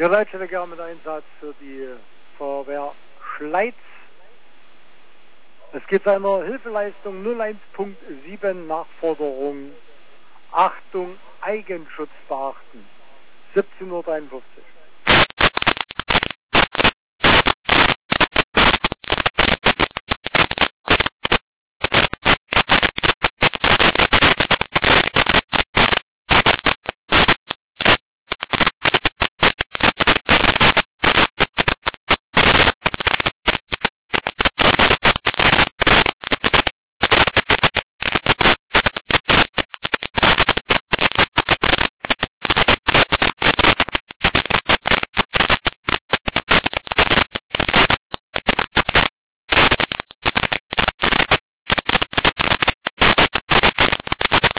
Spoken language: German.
Wir leiten gerne mit Einsatz für die Feuerwehr Schleiz. Es geht seiner Hilfeleistung 01.7 Nachforderung. Achtung, Eigenschutz beachten. 17:53 Uhr.